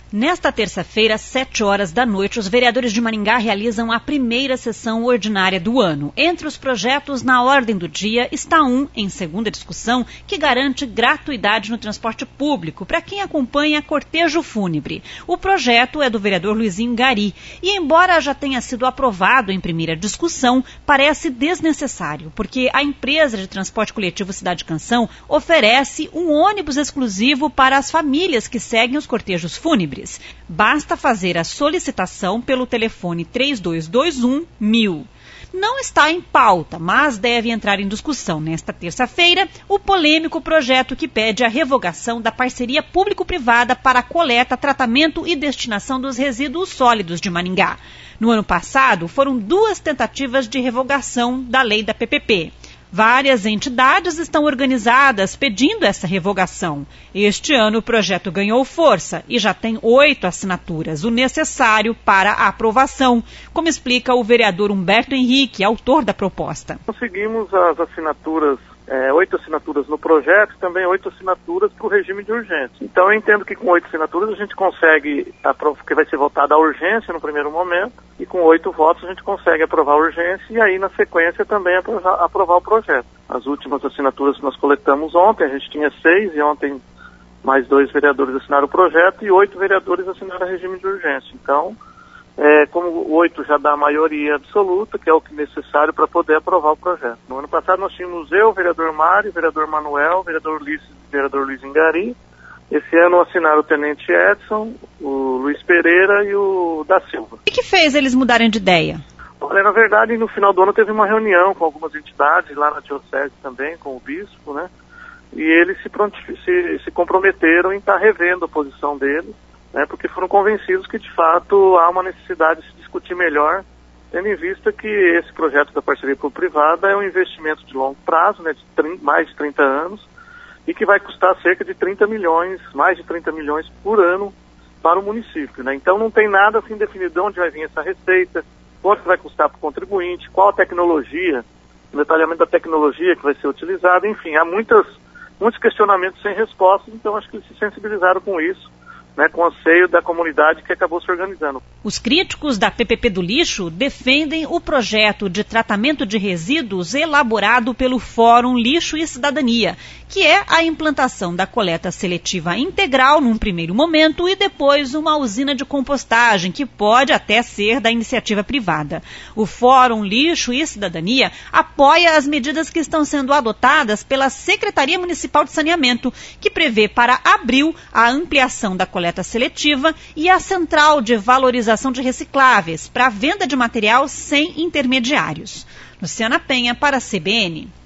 Nesta terça-feira, às 19h, os vereadores de Maringá realizam a primeira sessão ordinária do ano. Entre os projetos na ordem do dia está em segunda discussão, que garante gratuidade no transporte público para quem acompanha cortejo fúnebre. O projeto é do vereador Luizinho Gari e, embora já tenha sido aprovado em primeira discussão, parece desnecessário, porque a empresa de transporte coletivo Cidade Canção oferece um ônibus exclusivo para as famílias que seguem os cortejos fúnebres. Basta fazer a solicitação pelo telefone 3221-1000. Não está em pauta, mas deve entrar em discussão nesta terça-feira o polêmico projeto que pede a revogação da parceria público-privada para a coleta, tratamento e destinação dos resíduos sólidos de Maringá. No ano passado, foram 2 tentativas de revogação da lei da PPP. Várias entidades estão organizadas pedindo essa revogação. Este ano o projeto ganhou força e já tem 8 assinaturas, o necessário para a aprovação, como explica o vereador Humberto Henrique, autor da proposta. Conseguimos as assinaturas, 8 assinaturas no projeto e também 8 assinaturas para o regime de urgência. Então eu entendo que com 8 assinaturas a gente consegue, que vai ser votada a urgência no primeiro momento, e com 8 votos a gente consegue aprovar a urgência e aí na sequência também aprovar o projeto. As últimas assinaturas que nós coletamos ontem, a gente tinha 6 e ontem mais 2 vereadores assinaram o projeto e 8 vereadores assinaram o regime de urgência. Então, como 8 já dá a maioria absoluta, que é o que é necessário para poder aprovar o projeto. No ano passado nós tínhamos eu, o vereador Mário, o vereador Manuel, o vereador Luiz Ingari. Esse ano assinaram o tenente Edson, o Luiz Pereira e o da Silva. O que fez eles mudarem de ideia? Olha, na verdade, no final do ano teve uma reunião com algumas entidades, lá na diocese também, com o bispo, né? E eles se comprometeram em estar revendo a posição deles, né, porque foram convencidos que, de fato, há uma necessidade de se discutir melhor, tendo em vista que esse projeto da parceria público-privada é um investimento de longo prazo, né, de mais de 30 anos, e que vai custar cerca de 30 milhões, mais de 30 milhões por ano para o município, né? Então não tem nada assim definido de onde vai vir essa receita, quanto vai custar para o contribuinte, qual a tecnologia, o detalhamento da tecnologia que vai ser utilizada, enfim, há muitos questionamentos sem respostas, então acho que eles se sensibilizaram com isso, né, com o anseio da comunidade que acabou se organizando. Os críticos da PPP do lixo defendem o projeto de tratamento de resíduos elaborado pelo Fórum Lixo e Cidadania, que é a implantação da coleta seletiva integral num primeiro momento e depois uma usina de compostagem, que pode até ser da iniciativa privada. O Fórum Lixo e Cidadania apoia as medidas que estão sendo adotadas pela Secretaria Municipal de Saneamento, que prevê para abril a ampliação da coleta seletiva e a central de valorização de recicláveis para a venda de material sem intermediários. Luciana Penha para a CBN.